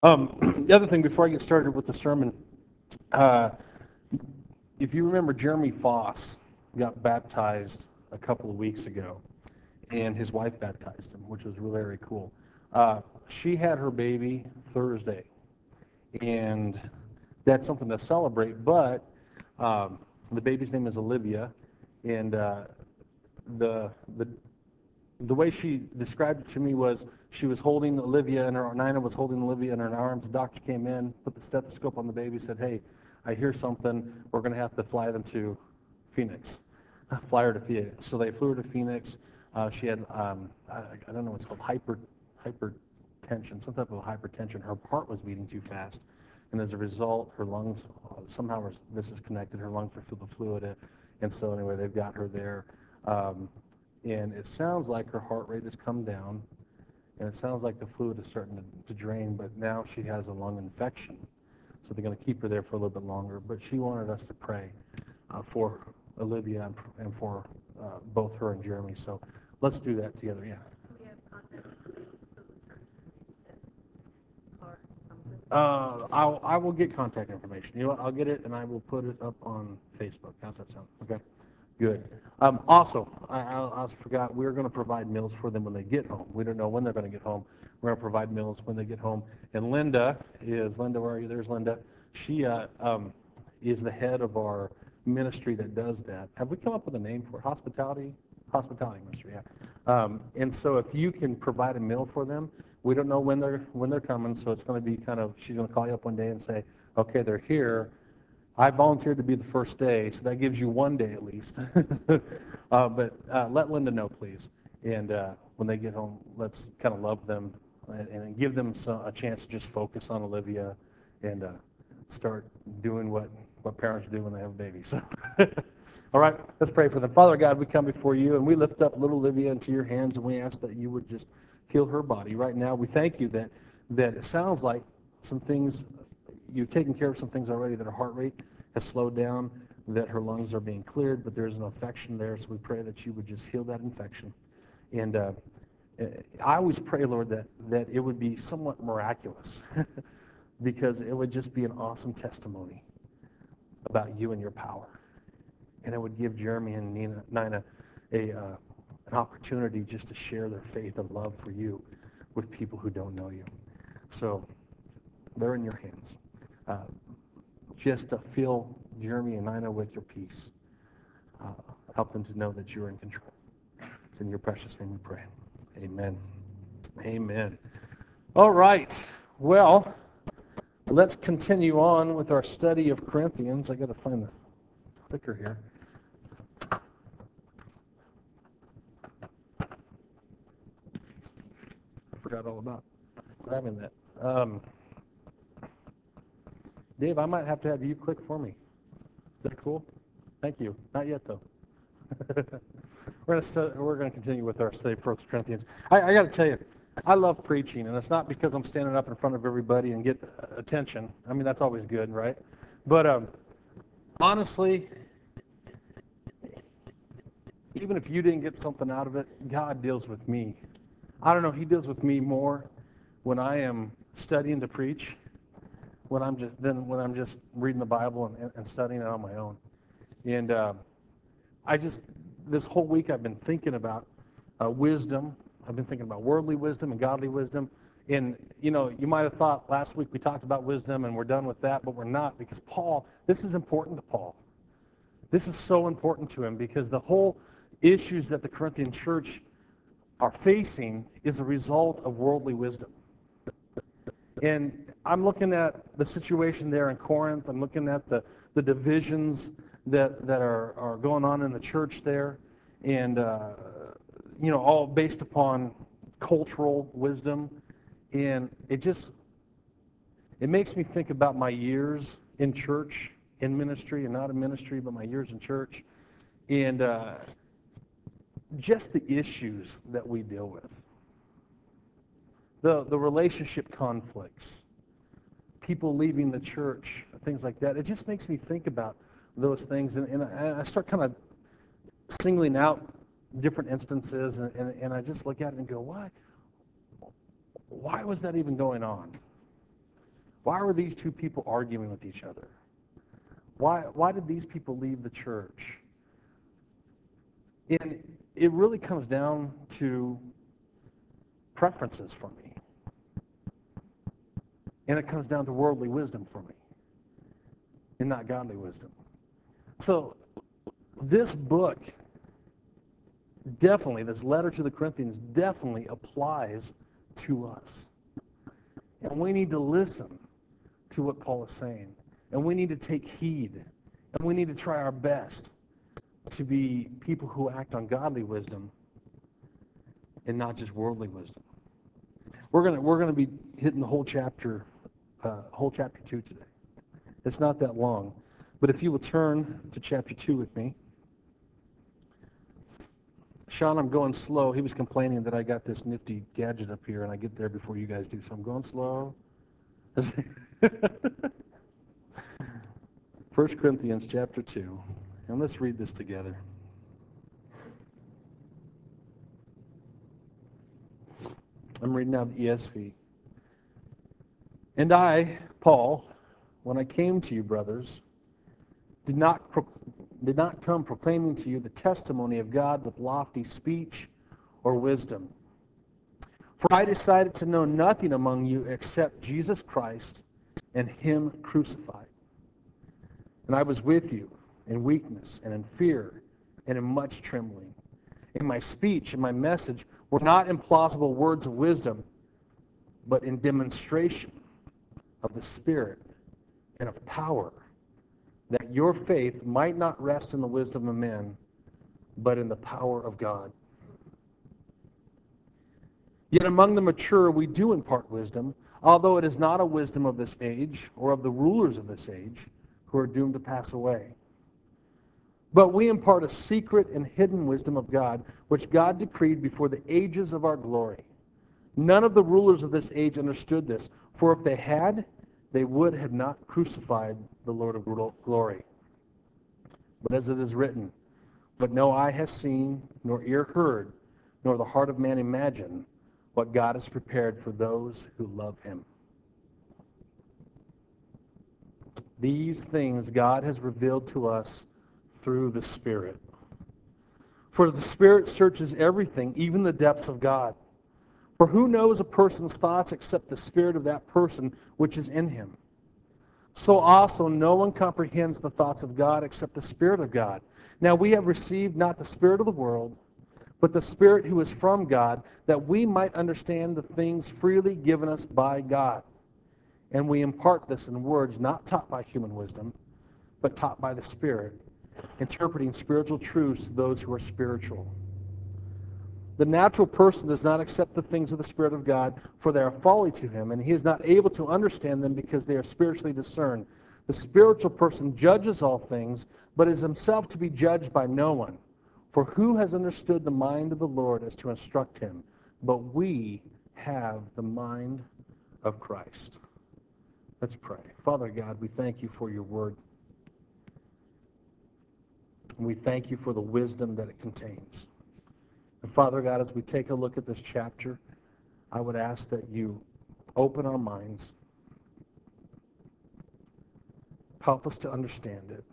The other thing before I get started with the sermon, uh, if you remember, Jeremy Foss got baptized a couple of weeks ago, and his wife baptized him, which was really very cool. She had her baby Thursday, and that's something to celebrate. But the baby's name is Olivia, and the the the way she described it to me was she was holding Olivia and her Nina was holding Olivia in her arms. The doctor came in, put the stethoscope on the baby, said, "Hey, I hear something. We're going to have to fly them to Phoenix, fly her to Phoenix." So they flew her to Phoenix. She had I don't know what's called hypertension, some type of hypertension. Her heart was beating too fast, and as a result, her lungs somehow this is connected. Her lungs were filled with fluid, and so anyway, they've got her there. Um, and it sounds like her heart rate has come down, and it sounds like the fluid is starting to drain, but now she has a lung infection. So they're going to keep her there for a little bit longer. But she wanted us to pray for Olivia and for both her and Jeremy. So let's do that together. Yeah. We have contact information for the church or something. I will get contact information. You know what? I'll get it and I will put it up on Facebook. How's that sound? Okay. Good. Also, I also forgot, we're going to provide meals for them when they get home. We don't know when they're going to get home. We're going to provide meals when they get home. And Linda, where are you? There's Linda. She is the head of our ministry that does that. Have we come up with a name for it? Hospitality ministry, yeah. And so if you can provide a meal for them, we don't know when they're coming, so it's going to be she's going to call you up one day and say, okay, they're here. I volunteered to be the first day, so that gives you one day at least. But let Linda know, please. And when they get home, let's kind of love them and give them a chance to just focus on Olivia and start doing what parents do when they have babies. All right, let's pray for them. Father God, we come before you and we lift up little Olivia into your hands and we ask that you would just heal her body right now. We thank you that it sounds like some things you've taken care of some things already, that her heart rate has slowed down, that her lungs are being cleared, but there's an infection there. So we pray that you would just heal that infection. And I always pray, Lord, that it would be somewhat miraculous because it would just be an awesome testimony about you and your power. And it would give Jeremy and Nina an opportunity just to share their faith and love for you with people who don't know you. So they're in your hands. Uh, just to fill Jeremy and Nina with your peace. Uh, Help them to know that you're in control. It's in your precious name we pray. Amen. Amen. All right. Well, let's continue on with our study of Corinthians. I got to find the clicker here. I forgot all about grabbing that. Dave, I might have to have you click for me. Is that cool? Thank you. Not yet, though. We're going to continue with our study of 1 Corinthians. I got to tell you, I love preaching, and it's not because I'm standing up in front of everybody and get attention. I mean, that's always good, right? But honestly, even if you didn't get something out of it, God deals with me. I don't know, He deals with me more when I am studying to preach, when I'm just reading the Bible and studying it on my own. And I just, this whole week I've been thinking about wisdom. I've been thinking about worldly wisdom and godly wisdom. And, you might have thought last week we talked about wisdom and we're done with that, but we're not, because Paul, this is important to Paul. This is so important to him because the whole issues that the Corinthian church are facing is a result of worldly wisdom. And I'm looking at the situation there in Corinth. I'm looking at the divisions that are going on in the church there, and all based upon cultural wisdom. And it makes me think about my years in church, in ministry, and not in ministry, but my years in church, and just the issues that we deal with, the relationship conflicts, people leaving the church, things like that. It just makes me think about those things, and I start kind of singling out different instances, and I just look at it and go, why was that even going on? Why were these two people arguing with each other? Why did these people leave the church? And it really comes down to preferences for me. And it comes down to worldly wisdom for me, and not godly wisdom. So this book definitely, this letter to the Corinthians definitely applies to us. And we need to listen to what Paul is saying. And we need to take heed. And we need to try our best to be people who act on godly wisdom and not just worldly wisdom. We're gonna be hitting the whole chapter 2 today. It's not that long. But if you will turn to chapter 2 with me. Sean, I'm going slow. He was complaining that I got this nifty gadget up here and I get there before you guys do, so I'm going slow. 1 Corinthians chapter 2. And let's read this together. I'm reading out the ESV. And I, Paul, when I came to you, brothers, did not come proclaiming to you the testimony of God with lofty speech or wisdom. For I decided to know nothing among you except Jesus Christ and Him crucified. And I was with you in weakness and in fear and in much trembling. In my speech and my message were not in plausible words of wisdom, but in demonstration of the Spirit and of power, that your faith might not rest in the wisdom of men, but in the power of God. Yet among the mature we do impart wisdom, although it is not a wisdom of this age or of the rulers of this age who are doomed to pass away. But we impart a secret and hidden wisdom of God, which God decreed before the ages of our glory. None of the rulers of this age understood this, for if they had, they would have not crucified the Lord of glory. But as it is written, but no eye has seen, nor ear heard, nor the heart of man imagined what God has prepared for those who love Him. These things God has revealed to us through the Spirit. For the Spirit searches everything, even the depths of God. For who knows a person's thoughts except the spirit of that person which is in him? So also no one comprehends the thoughts of God except the Spirit of God. Now we have received not the spirit of the world, but the Spirit who is from God, that we might understand the things freely given us by God. And we impart this in words not taught by human wisdom, but taught by the Spirit, interpreting spiritual truths to those who are spiritual. The natural person does not accept the things of the Spirit of God, for they are folly to him, and he is not able to understand them because they are spiritually discerned. The spiritual person judges all things, but is himself to be judged by no one. For who has understood the mind of the Lord as to instruct him? But we have the mind of Christ. Let's pray. Father God, we thank you for your word. And we thank you for the wisdom that it contains. And Father God, as we take a look at this chapter, I would ask that you open our minds, help us to understand it,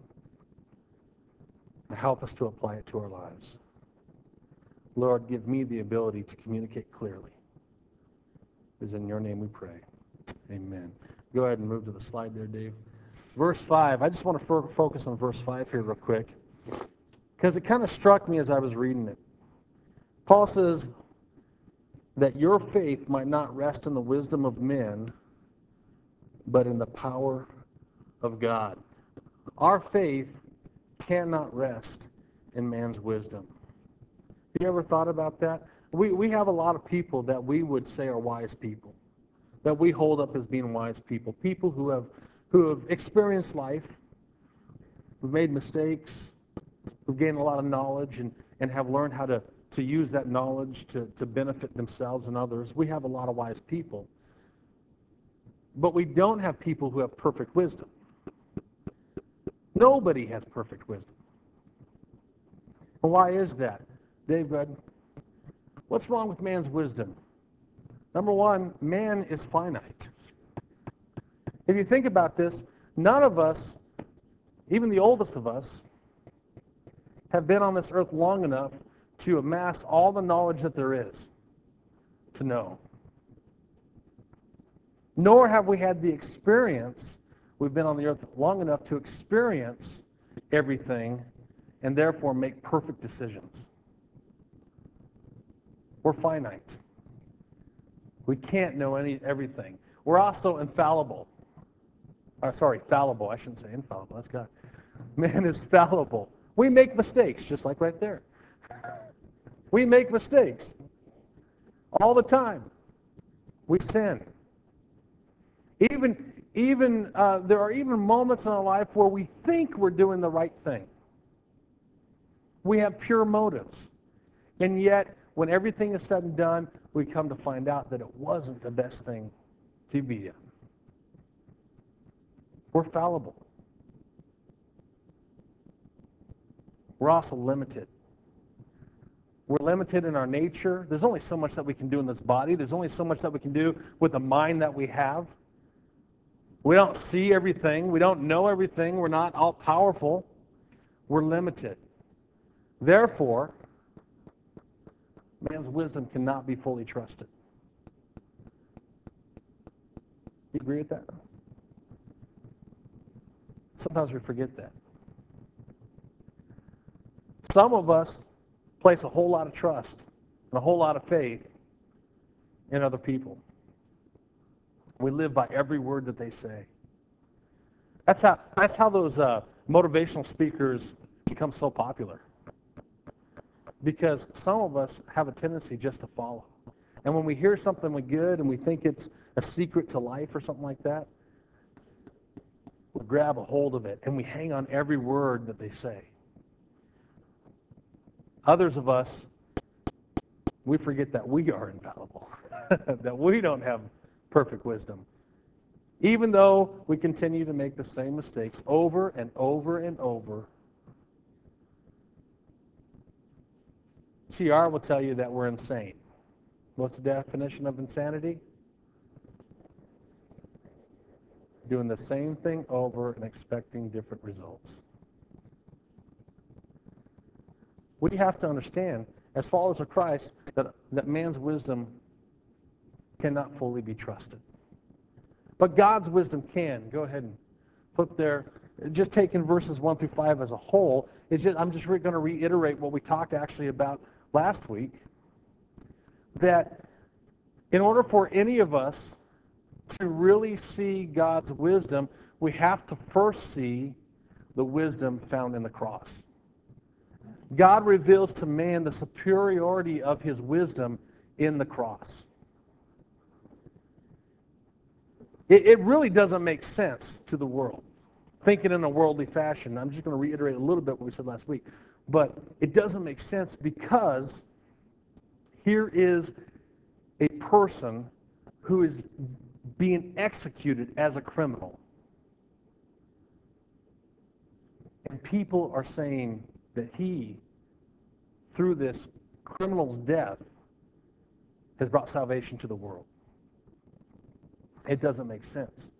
and help us to apply it to our lives. Lord, give me the ability to communicate clearly. It is in your name we pray. Amen. Go ahead and move to the slide there, Dave. Verse 5. I just want to focus on verse 5 here real quick, because it kind of struck me as I was reading it. Paul says that your faith might not rest in the wisdom of men, but in the power of God. Our faith cannot rest in man's wisdom. Have you ever thought about that? We have a lot of people that we would say are wise people, that we hold up as being wise people, people who have experienced life, who've made mistakes, who've gained a lot of knowledge and have learned how to use that knowledge to benefit themselves and others. We have a lot of wise people. But we don't have people who have perfect wisdom. Nobody has perfect wisdom. And why is that? Dave, go ahead. What's wrong with man's wisdom? Number one, man is finite. If you think about this, none of us, even the oldest of us, have been on this earth long enough to amass all the knowledge that there is to know. Nor have we had the experience, we've been on the earth long enough to experience everything and therefore make perfect decisions. We're finite. We can't know everything. We're also infallible. Fallible. I shouldn't say infallible. That's God. Man is fallible. We make mistakes, just like right there. We make mistakes all the time. We sin. There are even moments in our life where we think we're doing the right thing. We have pure motives. And yet, when everything is said and done, we come to find out that it wasn't the best thing to be in. We're fallible. We're also limited. We're limited in our nature. There's only so much that we can do in this body. There's only so much that we can do with the mind that we have. We don't see everything. We don't know everything. We're not all powerful. We're limited. Therefore, man's wisdom cannot be fully trusted. You agree with that? Sometimes we forget that. Some of us place a whole lot of trust and a whole lot of faith in other people. We live by every word that they say. That's how those motivational speakers become so popular. Because some of us have a tendency just to follow. And when we hear something good and we think it's a secret to life or something like that, we grab a hold of it and we hang on every word that they say. Others of us, we forget that we are infallible, that we don't have perfect wisdom. Even though we continue to make the same mistakes over and over and over, CR will tell you that we're insane. What's the definition of insanity? Doing the same thing over and expecting different results. We have to understand, as followers of Christ, that man's wisdom cannot fully be trusted. But God's wisdom can. Go ahead and put there, just taking verses 1 through 5 as a whole, I'm just going to reiterate what we talked actually about last week, that in order for any of us to really see God's wisdom, we have to first see the wisdom found in the cross. God reveals to man the superiority of his wisdom in the cross. It really doesn't make sense to the world, thinking in a worldly fashion. I'm just going to reiterate a little bit what we said last week. But it doesn't make sense because here is a person who is being executed as a criminal. And people are saying that he, through this criminal's death, has brought salvation to the world. It doesn't make sense.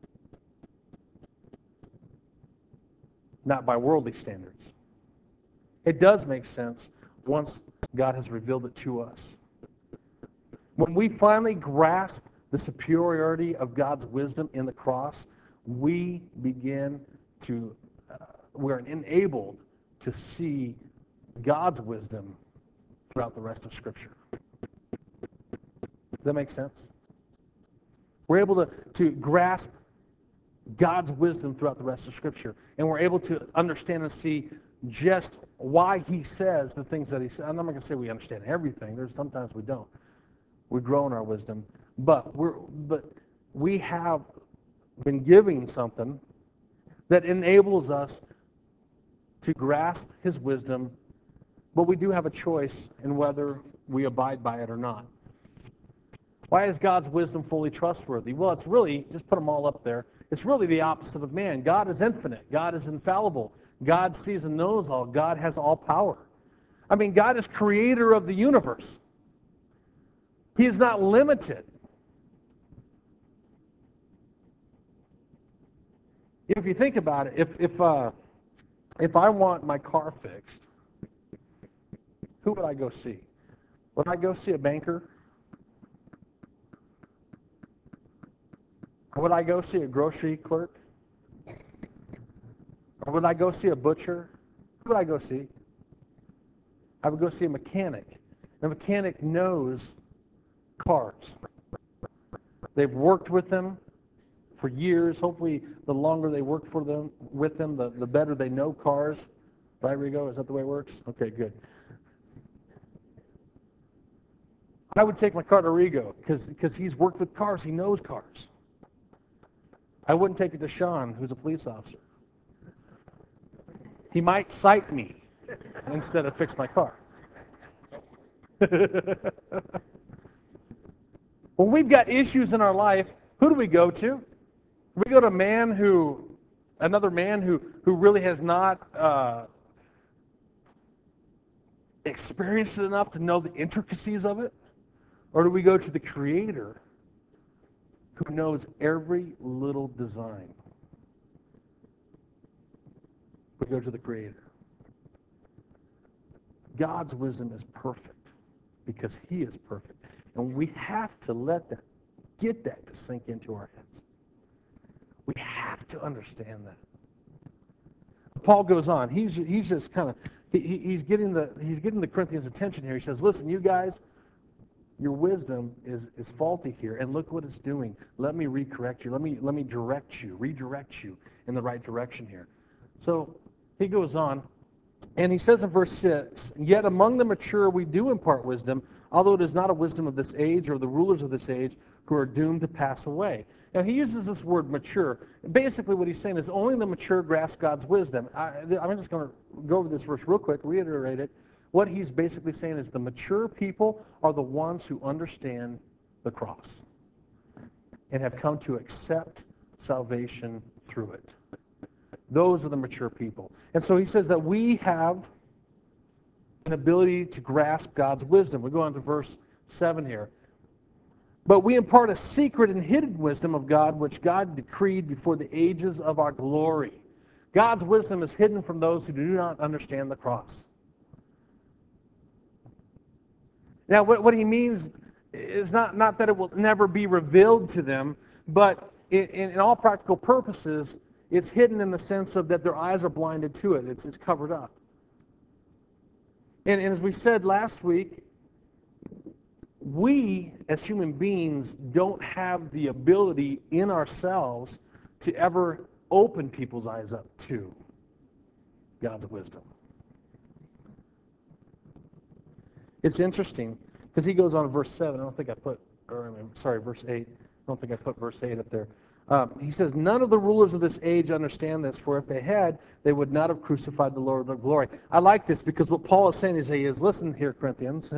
Not by worldly standards. It does make sense once God has revealed it to us. When we finally grasp the superiority of God's wisdom in the cross, we begin to, we're enabled to see God's wisdom throughout the rest of Scripture. Does that make sense? We're able to grasp God's wisdom throughout the rest of Scripture, and we're able to understand and see just why he says the things that he says. I'm not going to say we understand everything. There's sometimes we don't. We grow in our wisdom, but we have been given something that enables us to grasp his wisdom, but we do have a choice in whether we abide by it or not. Why is God's wisdom fully trustworthy? Well, it's really, just put them all up there, it's really the opposite of man. God is infinite. God is infallible. God sees and knows all. God has all power. I mean, God is creator of the universe. He is not limited. If you think about it, if I want my car fixed, who would I go see? Would I go see a banker? Or would I go see a grocery clerk? Or would I go see a butcher? Who would I go see? I would go see a mechanic. The mechanic knows cars. They've worked with them for years. Hopefully, the longer they work with them, the better they know cars. Right, Rigo? Is that the way it works? Okay, good. I would take my car to Rigo because he's worked with cars. He knows cars. I wouldn't take it to Sean, who's a police officer. He might cite me instead of fix my car. When we've got issues in our life, who do we go to? We go to another man who really has not experienced it enough to know the intricacies of it? Or do we go to the Creator who knows every little design? We go to the Creator. God's wisdom is perfect because He is perfect. And we have to get that to sink into our heads. We have to understand that. Paul goes on. He's just kind of he's getting the Corinthians' attention here. He says, "Listen, you guys, your wisdom is faulty here, and look what it's doing. Let me redirect you. Let me redirect you in the right direction here." So he goes on, and he says in verse 6, "Yet among the mature we do impart wisdom, although it is not a wisdom of this age or the rulers of this age who are doomed to pass away." Now, he uses this word mature. Basically, what he's saying is only the mature grasp God's wisdom. I'm just going to go over this verse real quick, reiterate it. What he's basically saying is the mature people are the ones who understand the cross and have come to accept salvation through it. Those are the mature people. And so he says that we have an ability to grasp God's wisdom. We go on to verse 7 here. "But we impart a secret and hidden wisdom of God, which God decreed before the ages of our glory." God's wisdom is hidden from those who do not understand the cross. Now, what he means is not that it will never be revealed to them, but in all practical purposes, it's hidden in the sense of that their eyes are blinded to it. It's covered up. And as we said last week, we as human beings don't have the ability in ourselves to ever open people's eyes up to God's wisdom. It's interesting because he goes on in verse 7. I don't think I put, verse 8. I don't think I put verse 8 up there. He says, "None of the rulers of this age understand this, for if they had, they would not have crucified the Lord of glory." I like this because what Paul is saying is, listen here, Corinthians.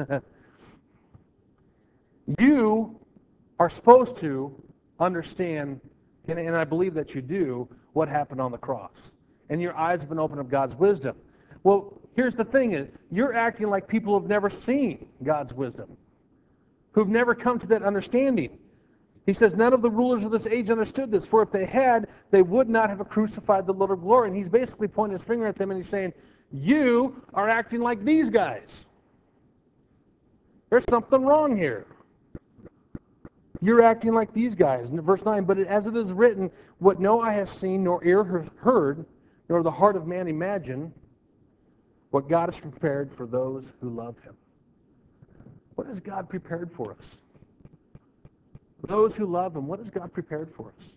You are supposed to understand, and I believe that you do, what happened on the cross. And your eyes have been opened of God's wisdom. Well, here's the thing. You're acting like people who've never seen God's wisdom, who've never come to that understanding. He says, "None of the rulers of this age understood this, for if they had, they would not have crucified the Lord of glory." And he's basically pointing his finger at them and he's saying, you are acting like these guys. There's something wrong here. You're acting like these guys. In verse 9, "But as it is written, what no eye has seen, nor ear heard, nor the heart of man imagined, what God has prepared for those who love Him." What has God prepared for us? Those who love Him, what has God prepared for us?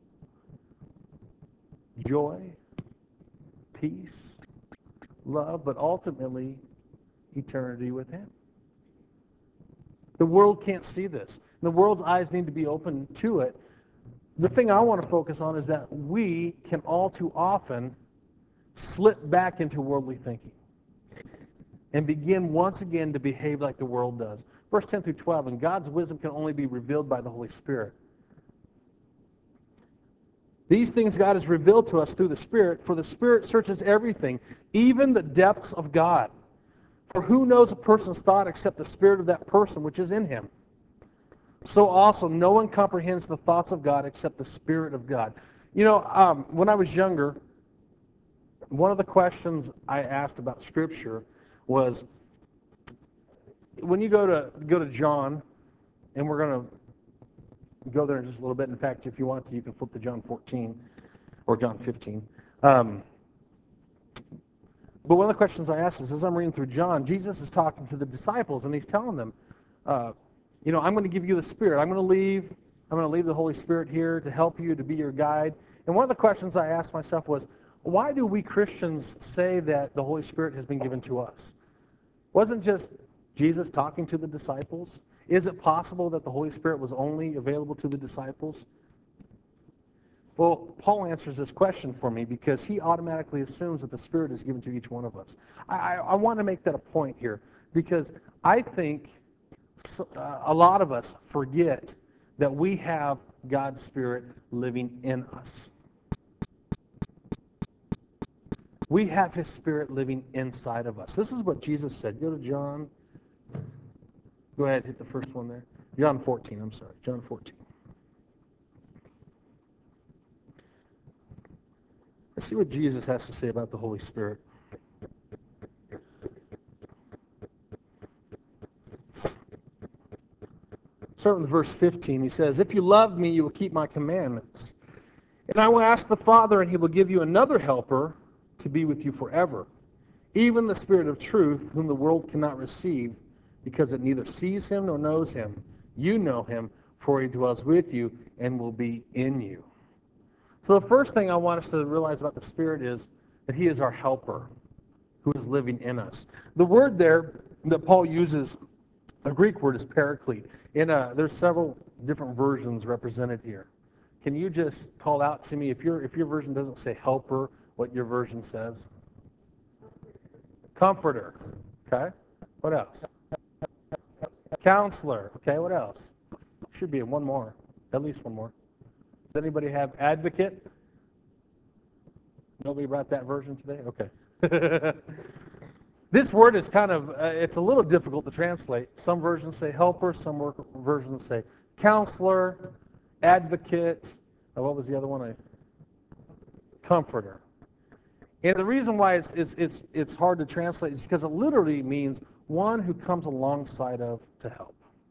Joy, peace, love, but ultimately eternity with Him. The world can't see this. The world's eyes need to be open to it. The thing I want to focus on is that we can all too often slip back into worldly thinking and begin once again to behave like the world does. Verse 10 through 12, "And God's wisdom can only be revealed by the Holy Spirit. These things God has revealed to us through the Spirit, for the Spirit searches everything, even the depths of God. For who knows a person's thought except the spirit of that person which is in him? So also no one comprehends the thoughts of God except the Spirit of God." When I was younger, one of the questions I asked about Scripture was, when you go to John, and we're going to go there in just a little bit. In fact, if you want to, you can flip to John 14 or John 15. But one of the questions I asked is, as I'm reading through John, Jesus is talking to the disciples, and he's telling them, I'm going to give you the Spirit. I'm going to leave the Holy Spirit here to help you, to be your guide. And one of the questions I asked myself was, why do we Christians say that the Holy Spirit has been given to us? Wasn't just Jesus talking to the disciples? Is it possible that the Holy Spirit was only available to the disciples? Well, Paul answers this question for me because he automatically assumes that the Spirit is given to each one of us. I want to make that a point here because I think a lot of us forget that we have God's Spirit living in us. We have His Spirit living inside of us. This is what Jesus said. Go to John. Go ahead, hit the first one there. John 14, I'm sorry. John 14. Let's see what Jesus has to say about the Holy Spirit. Starting with verse 15, he says, "If you love me, you will keep my commandments. And I will ask the Father, and he will give you another helper to be with you forever, even the Spirit of truth, whom the world cannot receive, because it neither sees him nor knows him. You know him, for he dwells with you and will be in you." So the first thing I want us to realize about the Spirit is that he is our helper who is living in us. The word there that Paul uses, the Greek word, is paraclete. There's several different versions represented here. Can you just call out to me, if your version doesn't say helper, what your version says? Comforter. Okay. What else? Counselor. Okay, what else? Should be one more. At least one more. Does anybody have advocate? Nobody brought that version today? Okay. This word is it's a little difficult to translate. Some versions say helper, some versions say counselor, advocate. What was the other one? Comforter. And the reason why it's hard to translate is because it literally means one who comes alongside of to help.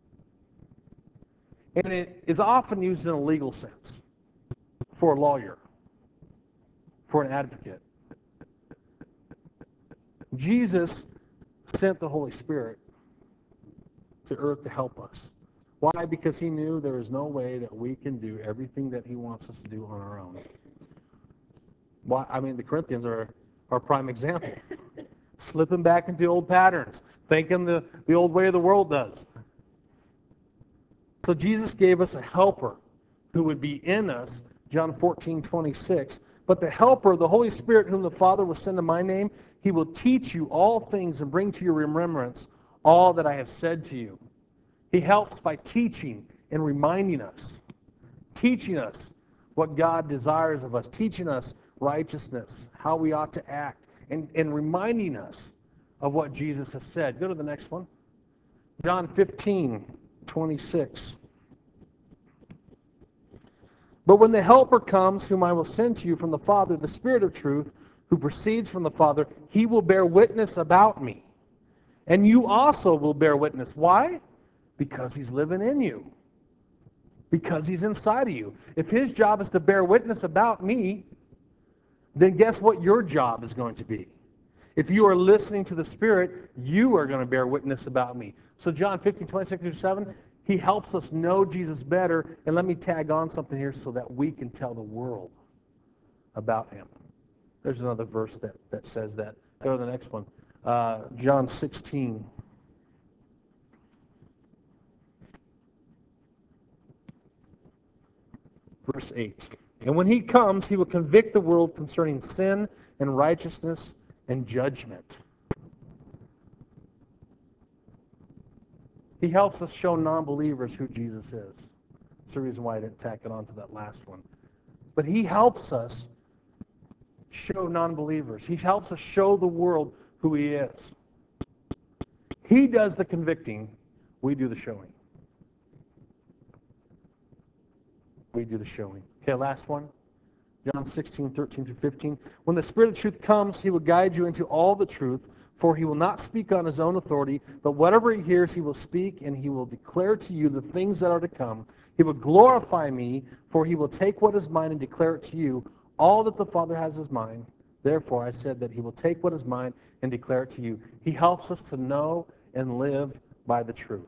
And it is often used in a legal sense for a lawyer, for an advocate. Jesus sent the Holy Spirit to earth to help us. Why? Because he knew there is no way that we can do everything that he wants us to do on our own. Why? I mean, the Corinthians are our prime example. Slipping back into old patterns, thinking the old way of the world does. So Jesus gave us a helper who would be in us, John 14:26. But the helper, the Holy Spirit, whom the Father will send in my name, he will teach you all things and bring to your remembrance all that I have said to you. He helps by teaching and reminding us what God desires of us, teaching us righteousness, how we ought to act, and reminding us of what Jesus has said. Go to the next one. John 15:26. But when the Helper comes, whom I will send to you from the Father, the Spirit of truth, who proceeds from the Father, he will bear witness about me. And you also will bear witness. Why? Because he's living in you. Because he's inside of you. If his job is to bear witness about me, then guess what your job is going to be? If you are listening to the Spirit, you are going to bear witness about me. So John 15:26-27, he helps us know Jesus better. And let me tag on something here so that we can tell the world about him. There's another verse that says that. Go to the next one. John 16. Verse 8. And when he comes, he will convict the world concerning sin and righteousness and judgment. He helps us show non-believers who Jesus is. That's the reason why I didn't tack it on to that last one. But he helps us show non-believers. He helps us show the world who he is. He does the convicting. We do the showing. We do the showing. Okay, last one. John 16:13-15. When the Spirit of truth comes, he will guide you into all the truth, for he will not speak on his own authority, but whatever he hears he will speak, and he will declare to you the things that are to come. He will glorify me, for he will take what is mine and declare it to you. All that the Father has is mine. Therefore I said that he will take what is mine and declare it to you. He helps us to know and live by the truth.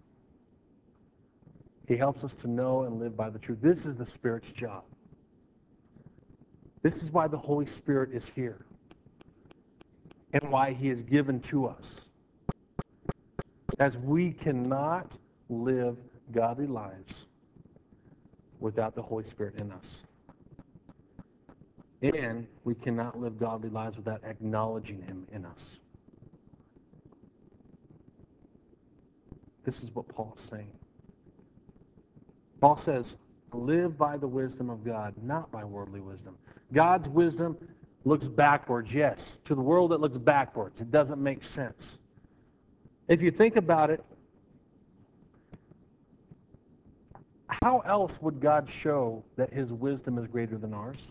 He helps us to know and live by the truth. This is the Spirit's job. This is why the Holy Spirit is here and why he is given to us. As we cannot live godly lives without the Holy Spirit in us. And we cannot live godly lives without acknowledging him in us. This is what Paul is saying. Paul says, live by the wisdom of God, not by worldly wisdom. God's wisdom looks backwards, yes. To the world it looks backwards. It doesn't make sense. If you think about it, how else would God show that his wisdom is greater than ours?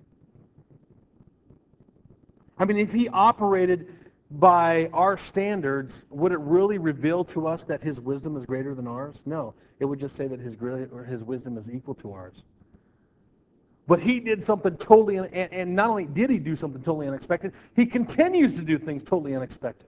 I mean, if he operated by our standards, would it really reveal to us that his wisdom is greater than ours? No. It would just say that his wisdom is equal to ours. But he did something totally, and not only did he do something totally unexpected, he continues to do things totally unexpected.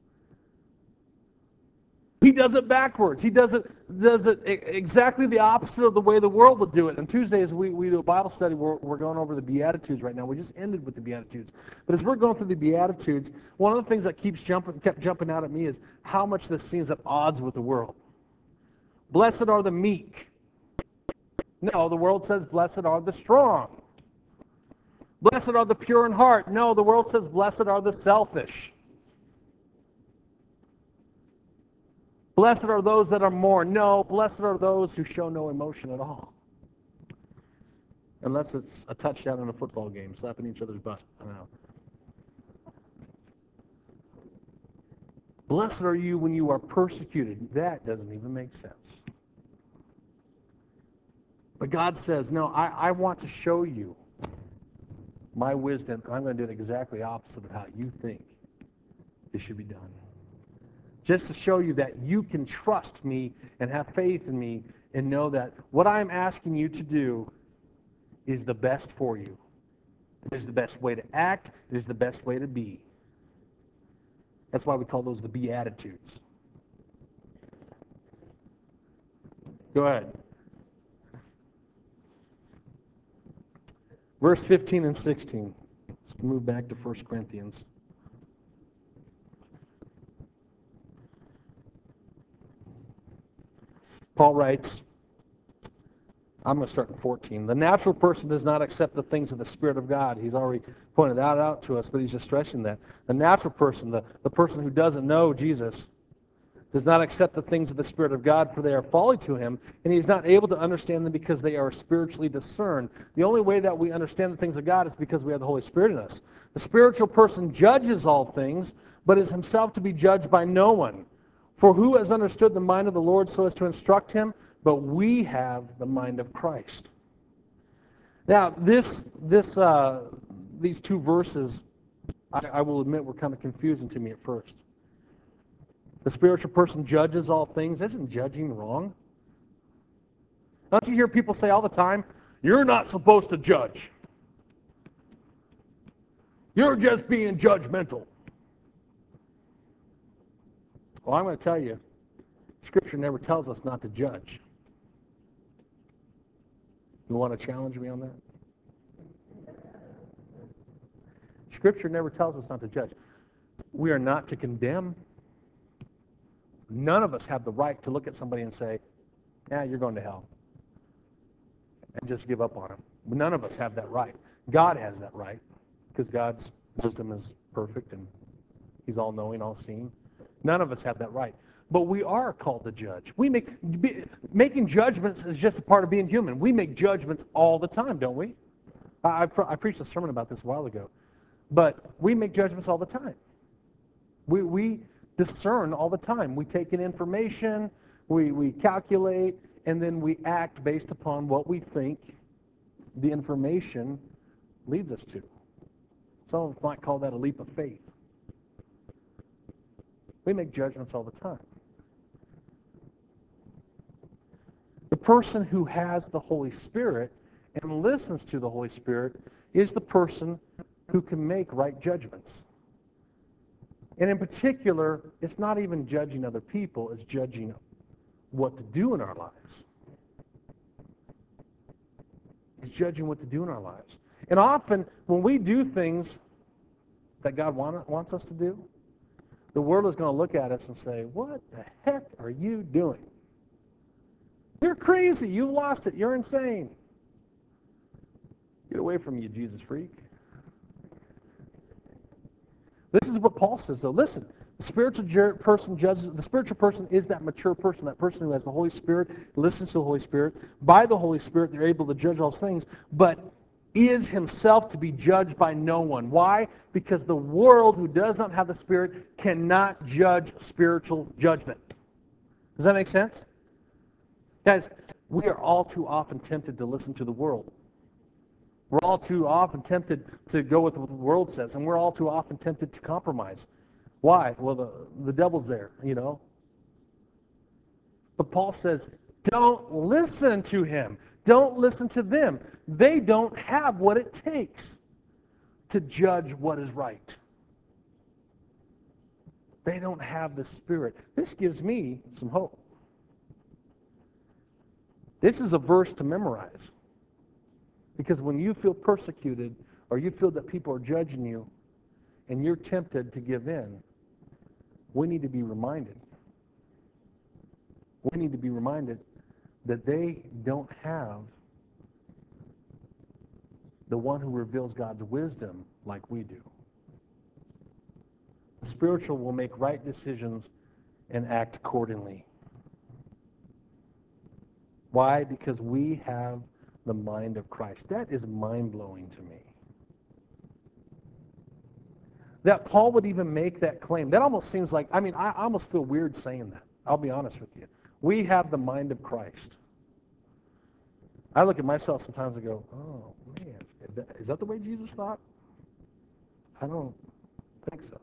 He does it backwards. He does it exactly the opposite of the way the world would do it. On Tuesdays, we do a Bible study. We're going over the Beatitudes right now. We just ended with the Beatitudes. But as we're going through the Beatitudes, one of the things that kept jumping out at me is how much this seems at odds with the world. Blessed are the meek. No, the world says blessed are the strong. Blessed are the pure in heart. No, the world says blessed are the selfish. Blessed are those that are mourn. No, blessed are those who show no emotion at all. Unless it's a touchdown in a football game, slapping each other's butt. I don't know. Blessed are you when you are persecuted. That doesn't even make sense. But God says, no, I want to show you my wisdom. I'm going to do it exactly opposite of how you think it should be done. Just to show you that you can trust me and have faith in me and know that what I'm asking you to do is the best for you. It is the best way to act. It is the best way to be. That's why we call those the Beatitudes. Go ahead. Verse 15 and 16. Let's move back to 1 Corinthians. Paul writes, I'm going to start in 14. The natural person does not accept the things of the Spirit of God. He's already pointed that out to us, but he's just stressing that. The natural person, the person who doesn't know Jesus, does not accept the things of the Spirit of God, for they are folly to him, and he's not able to understand them because they are spiritually discerned. The only way that we understand the things of God is because we have the Holy Spirit in us. The spiritual person judges all things, but is himself to be judged by no one. For who has understood the mind of the Lord so as to instruct him? But we have the mind of Christ. Now, these two verses, I will admit, were kind of confusing to me at first. The spiritual person judges all things. Isn't judging wrong? Don't you hear people say all the time, you're not supposed to judge. You're just being judgmental. Well, I'm going to tell you, Scripture never tells us not to judge. You want to challenge me on that? Scripture never tells us not to judge. We are not to condemn. None of us have the right to look at somebody and say, yeah, you're going to hell, and just give up on them. None of us have that right. God has that right, because God's wisdom is perfect, and he's all-knowing, all-seeing. None of us have that right. But we are called to judge. Making judgments is just a part of being human. We make judgments all the time, don't we? I preached a sermon about this a while ago. But we make judgments all the time. We discern all the time. We take in information, we calculate, and then we act based upon what we think the information leads us to. Some of us might call that a leap of faith. We make judgments all the time. The person who has the Holy Spirit and listens to the Holy Spirit is the person who can make right judgments. And in particular, it's not even judging other people, it's judging what to do in our lives. It's judging what to do in our lives. And often, when we do things that God wants us to do, the world is going to look at us and say, what the heck are you doing? You're crazy. You lost it. You're insane. Get away from you, Jesus freak. This is what Paul says, though. Listen, the spiritual person judges. The spiritual person is that mature person, that person who has the Holy Spirit, listens to the Holy Spirit. By the Holy Spirit, they're able to judge all things, but is himself to be judged by no one. Why? Because the world who does not have the Spirit cannot judge spiritual judgment. Does that make sense? Guys, we are all too often tempted to listen to the world. We're all too often tempted to go with what the world says, and we're all too often tempted to compromise. Why? Well, the devil's there, you know. But Paul says, don't listen to him. Don't listen to them. They don't have what it takes to judge what is right. They don't have the Spirit. This gives me some hope. This is a verse to memorize. Because when you feel persecuted or you feel that people are judging you and you're tempted to give in, we need to be reminded. We need to be reminded that they don't have the one who reveals God's wisdom like we do. The spiritual will make right decisions and act accordingly. Why? Because we have the mind of Christ. That is mind-blowing to me. That Paul would even make that claim. That almost seems like, I almost feel weird saying that. I'll be honest with you. We have the mind of Christ. I look at myself sometimes and go, oh, man, is that the way Jesus thought? I don't think so.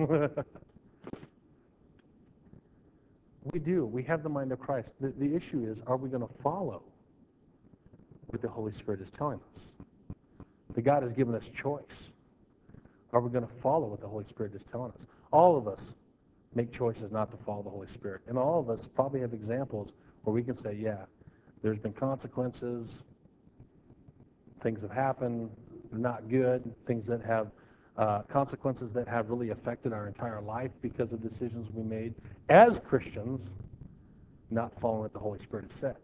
We do. We have the mind of Christ. The issue is, are we going to follow what the Holy Spirit is telling us? That God has given us choice. Are we going to follow what the Holy Spirit is telling us? All of us make choices not to follow the Holy Spirit. And all of us probably have examples where we can say, yeah, there's been consequences, things have happened, not good, things that have consequences that have really affected our entire life because of decisions we made as Christians, not following what the Holy Spirit has said.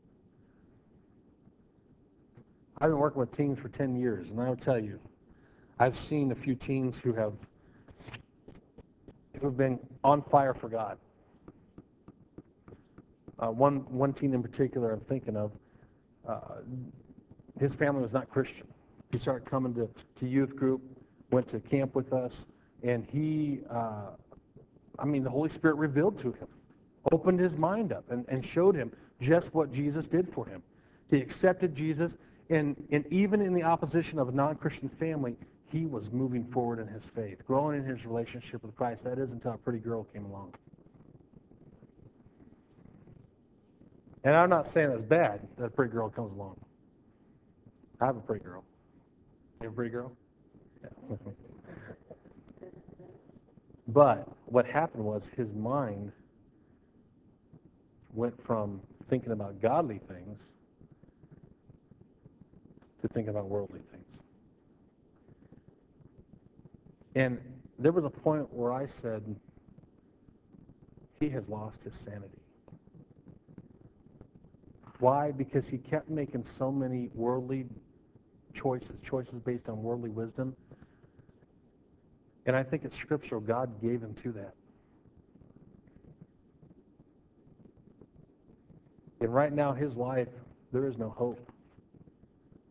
I've been working with teens for 10 years, and I'll tell you, I've seen a few teens who have been on fire for God. One teen in particular I'm thinking of, his family was not Christian. He started coming to youth group, went to camp with us, and the Holy Spirit revealed to him, opened his mind up, and showed him just what Jesus did for him. He accepted Jesus, and even in the opposition of a non-Christian family, he was moving forward in his faith, growing in his relationship with Christ. That is until a pretty girl came along. And I'm not saying that's bad that a pretty girl comes along. I have a pretty girl. You have a pretty girl? Yeah. But what happened was his mind went from thinking about godly things to thinking about worldly things. And there was a point where I said, he has lost his sanity. Why? Because he kept making so many worldly choices based on worldly wisdom. And I think it's scriptural. God gave him to that. And right now, his life, there is no hope.